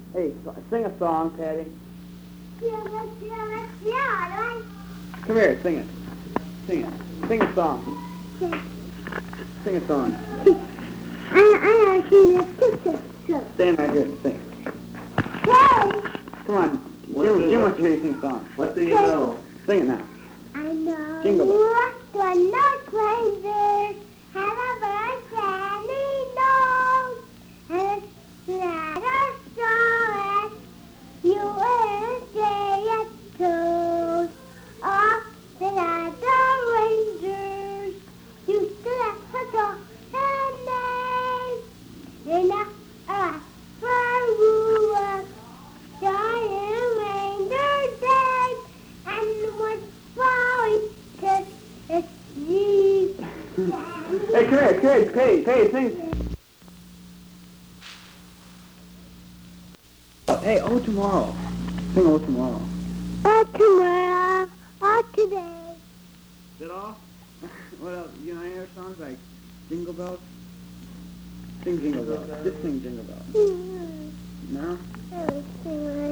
Hey, sing a song, Patty. Yeah. Come here, sing it. Sing it. Sing a song. Sing a song. I see the picture. Stand right here and sing. Hey! Come on. Jim wants to hear you sing a song. What do you know? Sing it now. I know Jingle bell. what not crazy. Have a birthday nose. And it's not as strong as you will say it too. Off the other rangers used to let her go and name. In a for ruler, giant ranger dead, and was falling to its knees. Hey, come here, Patty, sing. Hey, oh, tomorrow. Sing oh, tomorrow. Or tomorrow, or today. Is that all? What else? You know any other songs like Jingle Bells? Sing Jingle Bells. Just sing Jingle Bells. No? I was singing